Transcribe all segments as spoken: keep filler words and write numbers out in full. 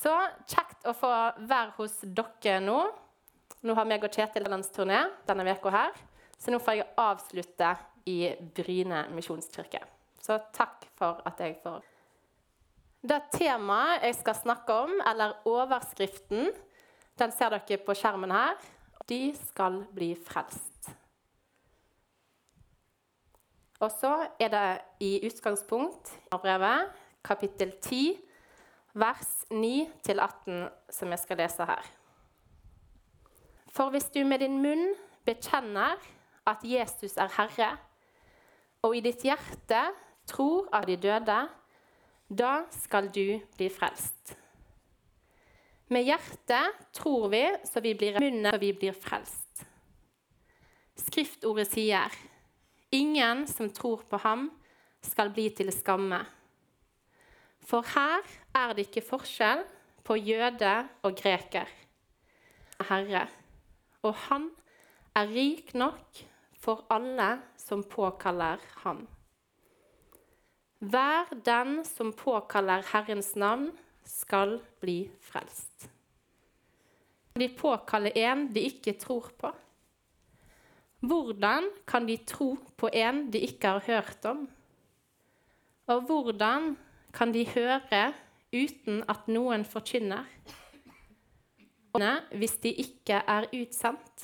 Så kjekt å få være hos dere nå. Nå har meg og Kjetil landsturné denne veka her, så nå får jeg avslutte i Bryne misjonskirke. Så takk for at jeg får. Det temaet jeg skal snakke om, eller overskriften, den ser dere på skjermen her. De skal bli frelst. Og så er det i utgangspunkt av brevet, kapittel ti, vers ni til atten, som jeg skal lese her. For hvis du med din munn bekjenner at Jesus er Herre, og i ditt hjerte tror av de døde, da skal du bli frelst. Med hjertet tror vi, så vi blir munnen, så vi blir frelst. Skriftordet sier, ingen som tror på ham skal bli til skamme. For her er det ikke forskjell på jøde og greker. Herre, og han er rik nok for alle som påkaller ham. Hver den som påkaller Herrens navn skal bli frelst. De påkaller en de ikke tror på. Hvordan kan de tro på en de ikke har hørt om? Og hvordan kan de høre uten at noen forkynner? Hvis de ikke er utsendt.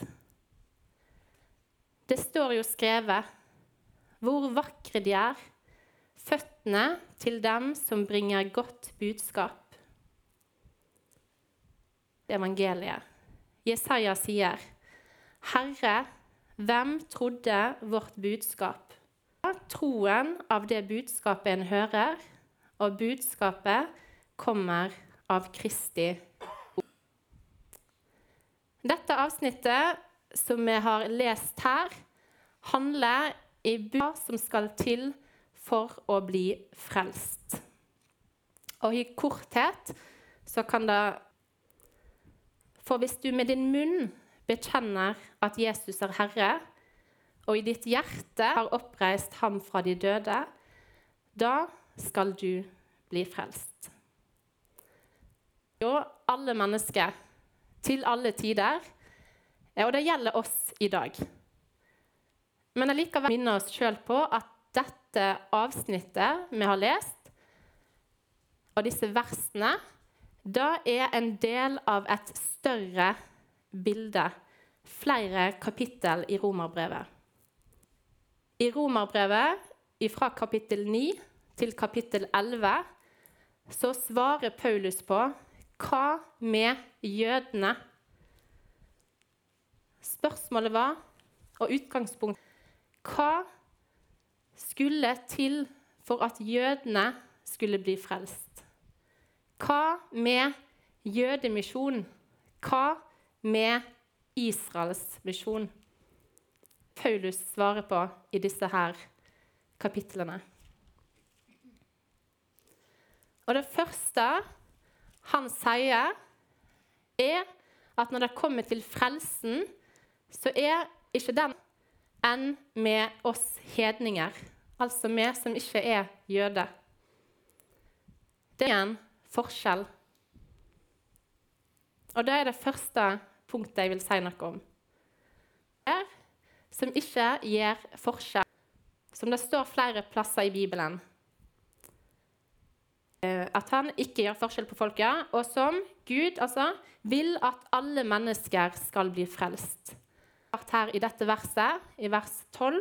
Det står jo skrevet, hvor vakre de er, føttene til dem som bringer godt budskap. Evangeliet. Jesaja sier, Herre, hvem trodde vårt budskap? Troen av det budskapet en hører, og budskapet kommer av Kristi ord. Dette avsnittet som vi har lest her, handler i hva som skal til for å bli frelst. Og i korthet så kan det, for hvis du med din munn bekjenner at Jesus er Herre, og i ditt hjerte har oppreist ham fra de døde, da skal du bli frelst. Og alle mennesker, til alle tider, og det gjelder oss i dag. Men allikevel minner oss selv på at dette avsnittet vi har lest, og disse versene, da er en del av et større bilde, flere kapittel i Romerbrevet. I Romerbrevet, fra kapittel ni til kapittel elleve, så svarer Paulus på hva med jødene? Spørsmålet var, og utgangspunkt, hva skulle til for at jødene skulle bli frelst? Hva med jødemisjon? Hva med Israels misjon? Paulus svarer på i disse her kapitlene. Og det første han sier er at når det kommer til frelsen, så er ikke den enn med oss hedninger, altså vi som ikke er jøde. Det er en forskjell. Og det er det første punktet jeg vil si noe om. Det er som ikke gjør forskjell, som det står flere plasser i Bibelen. At han ikke gjør forskjell på folket, og som Gud altså, vil at alle mennesker skal bli frelst. Her i dette verset, i vers tolv.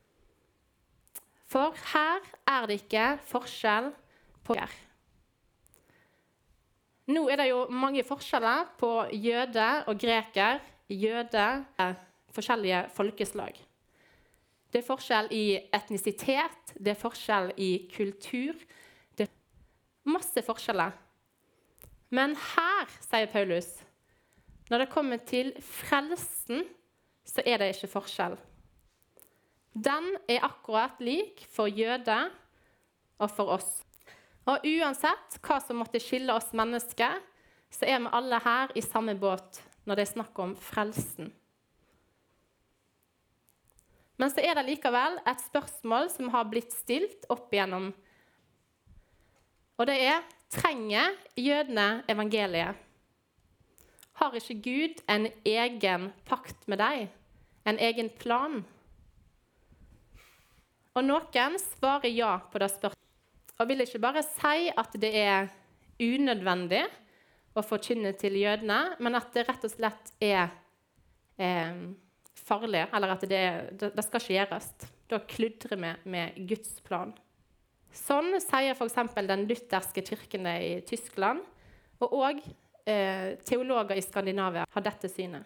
For her er det ikke forskjell på dere. Nå er det jo mange forskjeller på jøde og greker, jøde er forskjellige folkeslag. Det er forskjell i etnisitet, det er forskjell i kultur, det er masse forskjeller. Men her, sier Paulus, når det kommer til frelsen, så er det ikke forskjell. Den er akkurat lik for jøde og for oss. Og uansett hva som måtte skille oss mennesker, så er vi alle her i samme båt når det er snakk om frelsen. Men så er det likevel et spørsmål som har blitt stilt opp igjennom. Og det er, Trenger jødene evangeliet? Har ikke Gud en egen pakt med deg? En egen plan? Og noen svarer ja på det spørsmålet. Og vil ikke bare si at det er unødvendig å forkynne til jødene, men at det rett og slett er eh, farlig, eller at det, det, det skal ikke gjøres. Da kludrer vi med Guds plan. Sånn sier for eksempel den lutherske kirken i Tyskland, og også eh, teologer i Skandinavia har dette synet.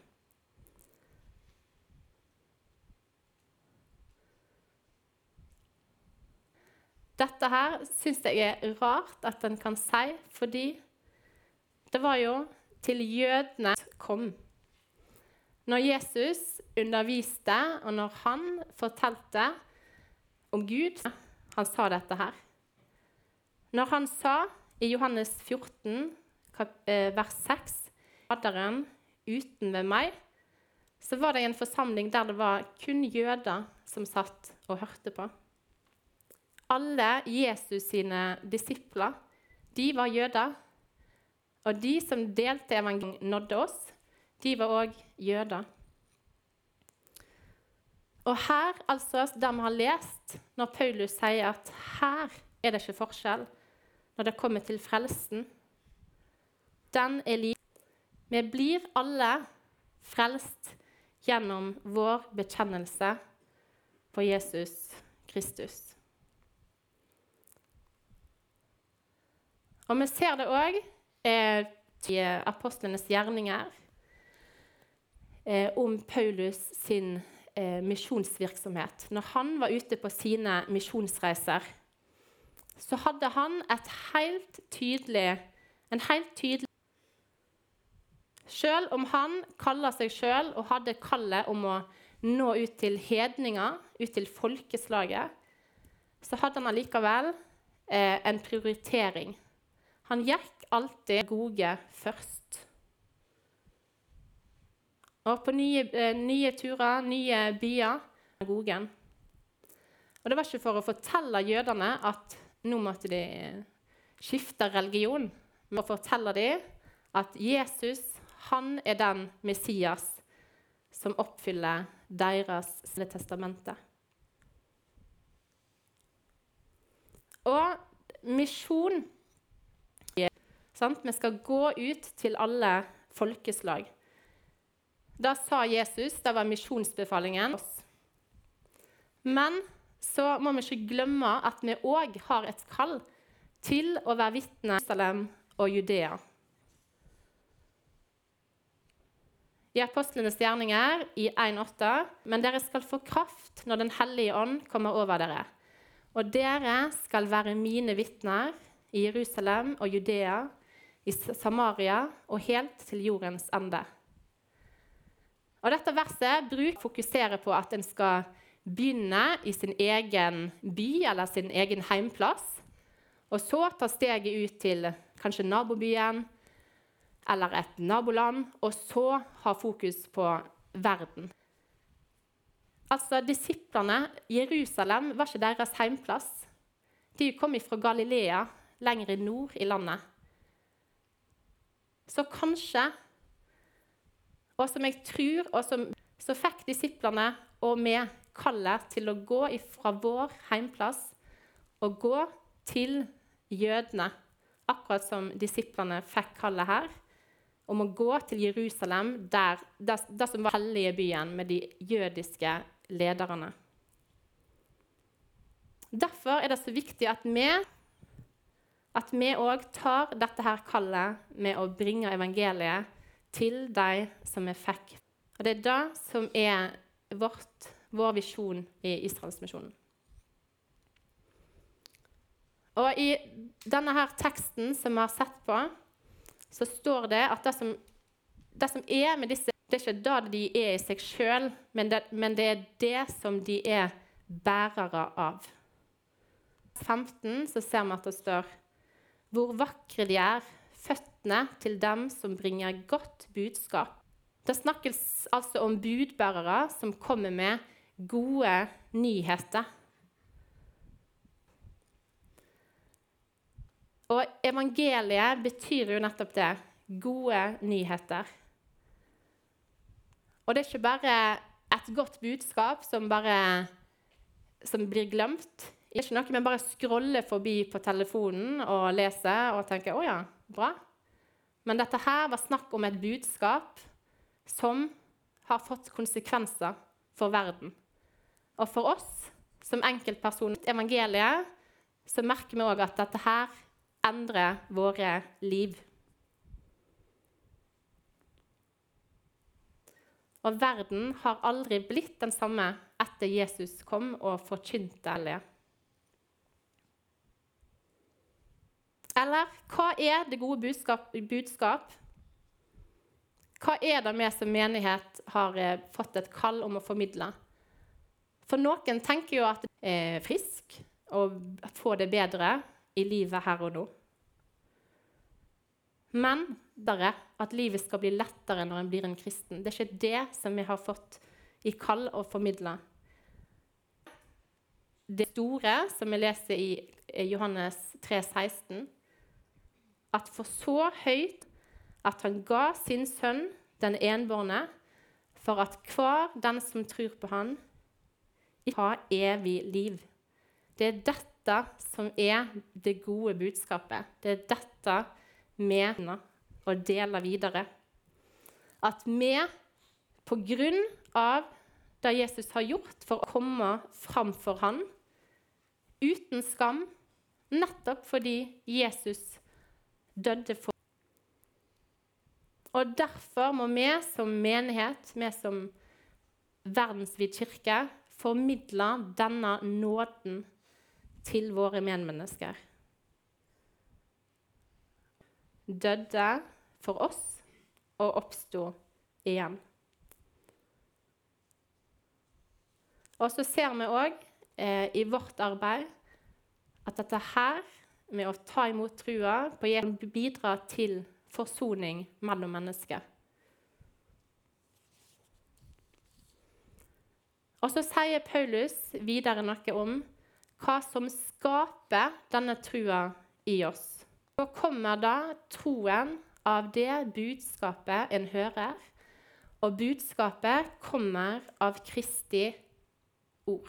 Dette her synes jeg er rart at en kan si, fordi det var jo til jødene kom. Når Jesus underviste, og når han fortalte om Gud, han sa dette her. Når han sa i Johannes fjorten, vers seks, Faderen uten ved meg, så var det en forsamling der det var kun jøder som satt og hørte på. Alle Jesus sine disipler, de var jøder, og de som delte evangeliet nådde oss, de var også jøder. Og her, altså, der vi har lest, når Paulus sier at her er det ikke forskjell når det kommer til frelsen, den er lik. Vi blir alle frelst gjennom vår bekjennelse på Jesus Kristus. Og vi ser det også eh, i apostlenes gjerninger eh, om Paulus sin eh, misjonsvirksomhet. Når han var ute på sine misjonsreiser, så hadde han et helt tydelig, en helt tydelig Selv om han kaller seg selv og hadde kallet om å nå ut til hedninger, ut til folkeslaget, så hadde han allikevel eh, en prioritering. Han gikk alltid gode først. Og på nye, eh, nye turer, nye byer, gode. Og det var ikke for å fortelle jødene at nå måtte de skifte religion, men å fortelle dem at Jesus, han er den Messias som oppfyller deres testamente. Og misjon, sant? Vi skal gå ut til alle folkeslag. Da sa Jesus, det var misjonsbefalingen. Men så må vi ikke glemme at vi også har et kall til å være vitne i Jerusalem og Judea. I apostlenes gjerninger i en åtte, men dere skal få kraft når den hellige ånd kommer over dere. Og dere skal være mine vitner i Jerusalem og Judea, i Samaria og helt til jordens ende. Og dette verset bruker fokusere på at en skal begynne i sin egen by eller sin egen heimplass, og så ta steget ut til kanskje nabobyen, eller et naboland, og så ha fokus på verden. Altså, disiplene, Jerusalem var ikke deres heimplass. De kom fra Galilea, lenger nord i landet. Så kanskje, og som jeg tror, og som, så fikk disiplene og med kallet til å gå fra vår heimplass og gå til jødene, akkurat som disiplene fikk kallet her, om å gå til Jerusalem, der, der, der som var hellige byen med de jødiske lederne. Derfor er det så viktig at vi, at vi også tar dette her kallet med å bringe evangeliet til de som vi fikk. Og det er det som er vårt, vår visjon i Israelsmisjonen. Og i denne her teksten som vi har sett på, så står det at det som, det som er med disse, det er ikke det de er i seg selv, men det, men det er det som de er bærere av. I femten så ser vi at det står, hvor vakre de er, føttene til dem som bringer godt budskap. Det snakkes altså om budbærere som kommer med gode nyheter. Og evangeliet betyr jo nettopp det. Gode nyheter. Og det er ikke bare et godt budskap som, bare, som blir glemt. Det er ikke noe med bare scrolle forbi på telefonen og lese og tenke, å ja, bra. Men dette her var snakk om et budskap som har fått konsekvenser for verden. Og for oss, som enkeltpersoner i evangeliet, så merker vi også at dette her endrer våre liv. Og verden har aldri blitt den samme etter Jesus kom og forkynte det. Eller, hva er det gode budskap, budskap? Hva er det vi som menighet har eh, fått et kall om å formidle? For noen tenker jo at det er frisk og få det bedre i livet her og nå. Men dere, at livet skal bli lettere når en blir en kristen. Det er ikke det som vi har fått i kall å formidle. Det store, som vi leser i Johannes tre seksten, at for så høyt at han ga sin sønn, den enbårne, for at hver den som tror på han, har evig liv. Det er dette som er det gode budskapet. Det er dette vi og deler videre. At vi, på grunn av det Jesus har gjort for å komme fram for han, uten skam, nettopp fordi Jesus døde for. Og derfor må vi som menighet, vi som verdensvid kirke, formidle denne nåden til våre medmennesker. Døde for oss og oppstod igjen. Og så ser vi også eh, i vårt arbeid at dette her med å ta imot trua på Jesus bidrar til forsoning mellom mennesker. Og så sier Paulus videre noe om hva som skaper denne trua i oss. Så kommer da troen av det budskapet en hører, og budskapet kommer av Kristi ord.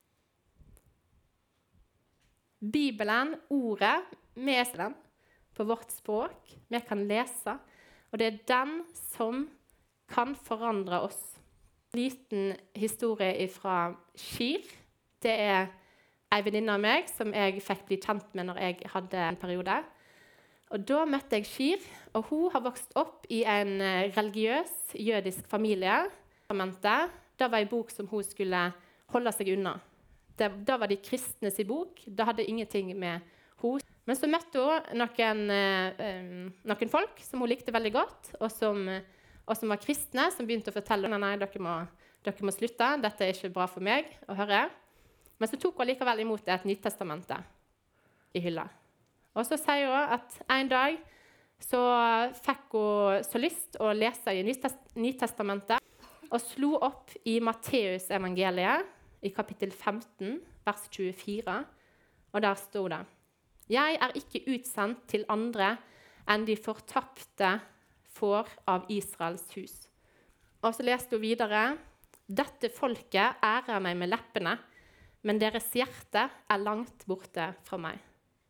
Bibelen, ordet, vi leser den på vårt språk, vi kan lese, og det er den som kan forandre oss. En liten historie fra Skir. Det er en venninne av meg som jeg fikk bli kjent med når jeg hadde en periode. Og da møtte jeg Skir, og hun har vokst opp i en religiøs jødisk familie. Det var en bok som hun skulle holde seg unna. Det, det var de kristnes i bok. Det hadde ingenting med henne. Men så møtte hun noen, eh, noen folk som hun likte veldig godt, og som, og som var kristne, som begynte å fortelle nei, nei, dere må, dere må slutte, dette er ikke bra for meg å høre. Men så tok hun likevel imot et Nytestamentet i hylla. Og så sier hun at en dag så fikk hun så lyst å lese i Nytestamentet, og slo opp i Matteus evangeliet, i kapittel femten, vers tjuefire, og der stod det: «Jeg er ikke utsendt til andre enn de fortapte får av Israels hus.» Og så leste hun videre: «Dette folket ærer meg med leppene, men deres hjerte er langt borte fra meg.»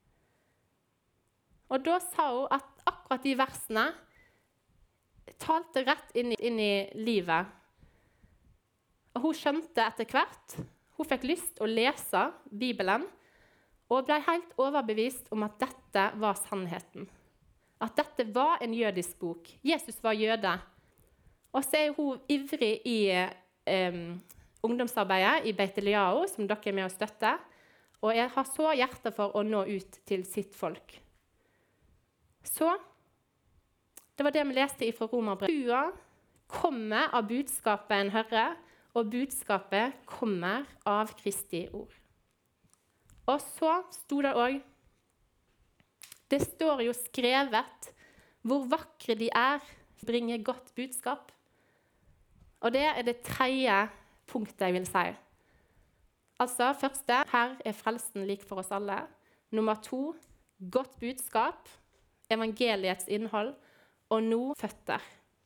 Og da sa hun at akkurat de versene talte rett inn i, inn i livet. Og hun skjønte etter hvert, hun fikk lyst å lese Bibelen, og ble helt overbevist om at dette var sannheten. At dette var en jødisk bok. Jesus var jøde. Og så er hun ivrig i eh, ungdomsarbeidet i Beit Eliyahu, som dere er med å støtte, og jeg har så hjerte for å nå ut til sitt folk. Så, det var det vi leste fra Romerbrevet. Trua kommer av budskapet en hører, og budskapet kommer av Kristi ord. Og så stod det også, det står jo skrevet, hvor vakre de er, bringer godt budskap. Og det er det tredje punktet jeg vil si. Altså, første, her er frelsen lik for oss alle. Nummer to, godt budskap, evangeliets innhold, og nå føtter.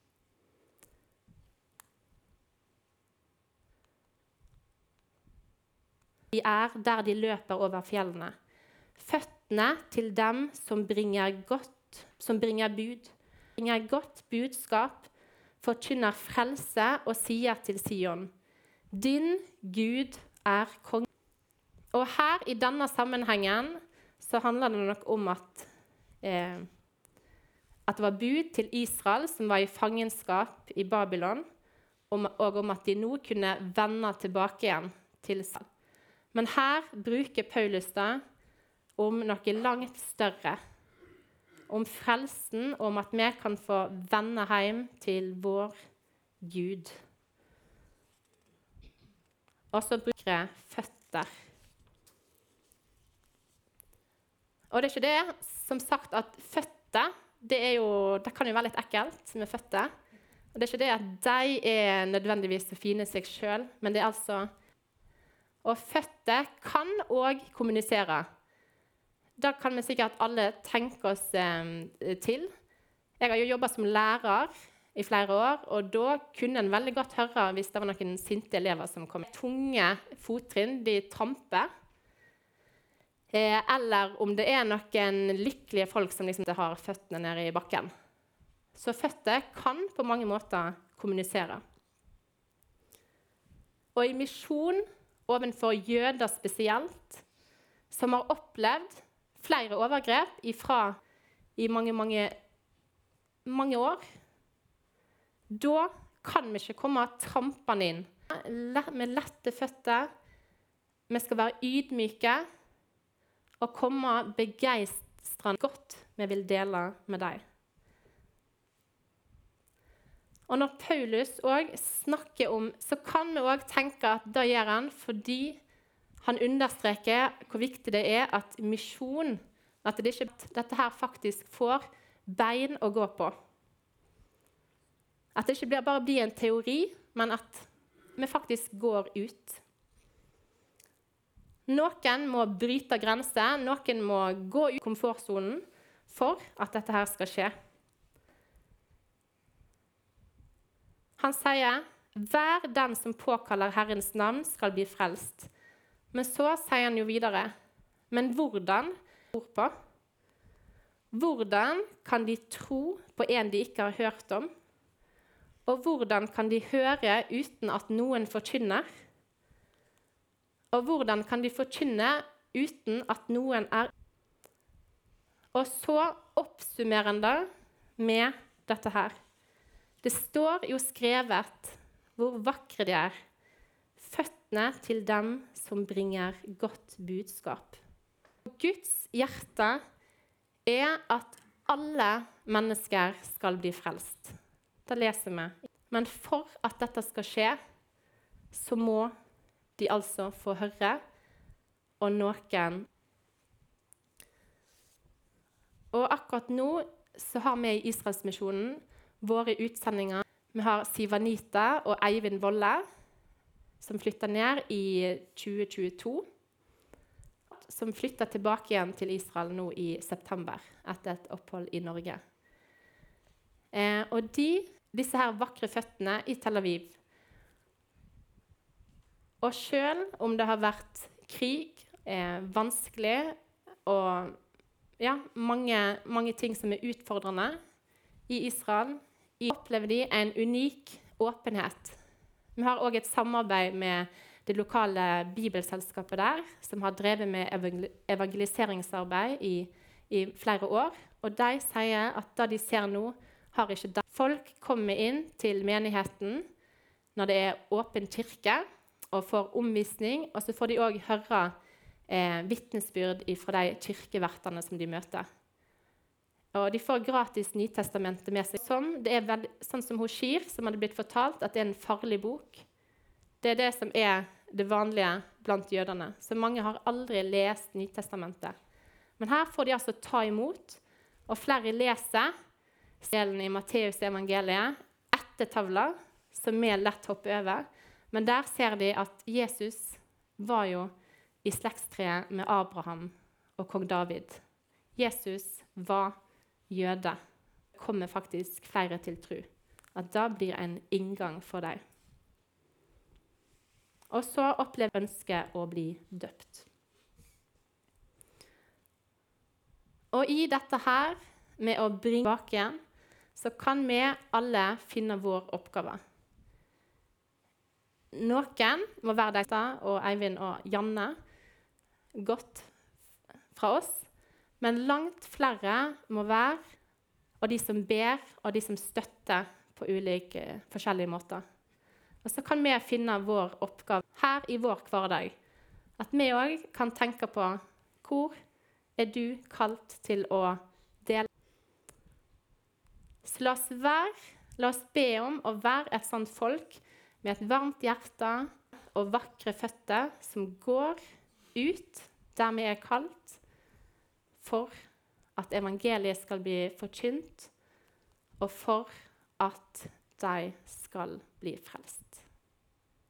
De er der de løper over fjellene. Føttene til dem som bringer godt, som bringer bud, bringer godt budskap, forkynner frelse og sier til Sion, din Gud er konge. Og her i denne sammenhengen så handler det nok om at, eh, at det var bud til Israel som var i fangenskap i Babylon, og, og om at de nå kunne vende tilbake igjen til Israel. Men her bruker Paulus det om noe langt større, om frelsen, og om at vi kan få vende hjem til vår Gud. Og så bruker jeg føtter. Og det er ikke det, som sagt, at føtter, det, er jo, det kan jo være litt ekkelt med føtter. Og det er ikke det at de er nødvendigvis så fine seg selv, men det er altså... Og føtter kan også kommunisere. Da kan vi sikkert alle tenke oss eh, til. Jeg har jo jobbet som lærer i flere år, og da kunne en veldig godt høre hvis det var noen sinte elever som kom. Tunge fottrinn, de tramper. Eh, eller om det er noen lykkelige folk som liksom har føttene nede i bakken. Så føtter kan på mange måter kommunisere. Og i misjon, ovenfor jøder spesielt, som har opplevd flere overgrep ifra i mange, mange, mange år, da kan vi ikke komme trampende inn med lette føtter. Vi skal være ydmyke og komme begeistrende godt vi vil dele med deg. Og når Paulus også snakker om, så kan vi også tenke at det gjør han fordi han understreker hvor viktig det er at misjon, at det ikke, dette her faktisk får bein å gå på. At det ikke bare blir en teori, men at vi faktisk går ut. Noen må bryte grenser, noen må gå ut i komfortzonen for at dette her skal skje. Han sier, hver den som påkaller Herrens navn skal bli frelst. Men så sier han jo videre, men hvordan tror på? Hvordan kan de tro på en de ikke har hørt om? Og hvordan kan de høre uten at noen forkynner? Og hvordan kan de forkynne uten at noen er? Og så oppsummerer han det med dette her. Det står jo skrevet hvor vakre de er, føttene til dem som bringer godt budskap. Guds hjerte er at alle mennesker skal bli frelst. Det leser vi. Men for at dette skal skje, så må de altså få høre, og noen. Og akkurat nå så har vi i Israelsmisjonen våre utsendinger. Vi har Sivanita og Eivind Volle, som flyttet ned i tjue tjueto, som flyttet tilbake igjen til Israel nå i september, etter et opphold i Norge. Eh, og de, disse her vakre føttene i Tel Aviv. Og selv om det har vært krig, eh, vanskelig, og ja, mange, mange ting som er utfordrende i Israel, opplever de en unik åpenhet. Vi har også et samarbeid med det lokale bibelselskapet der, som har drevet med evangeliseringsarbeid i, i flere år. Og de sier at det de ser nå, har ikke det. Folk kommer inn til menigheten når det er åpen kirke, og får omvisning, og så får de også høre eh, vitnesbyrd fra de kirkevertene som de møter. Og de får gratis Nytestamentet med seg. Som, det er veld, sånn som Hoshir, som hadde blitt fortalt at det er en farlig bok. Det er det som er det vanlige blant jødene. Så mange har aldri lest Nytestamentet. Men her får de altså ta imot, og flere leser delen i Matteus evangeliet etter tavla, som vi lett hopper over. Men der ser de at Jesus var jo i slektstreet med Abraham og kong David Jesus var jøde, kommer faktisk flere til tro. At det blir en inngang for deg. Og så opplever ønsket å bli døpt. Og i dette her, med å bringe tilbake igjen, så kan vi alle finne vår oppgave. Noen må være deg, og Eivind og Janne, godt fra oss. Men langt flere må være, og de som ber, og de som støtter på ulike forskjellige måter. Og så kan vi finne vår oppgave her i vår hverdag. At vi også kan tenke på hvor er du kalt til å dele. Så la oss være, la oss be om å være et sånt folk med et varmt hjerte og vakre føtter som går ut der vi er kalt for at evangeliet skal bli forkynt og for at de skal bli frelst.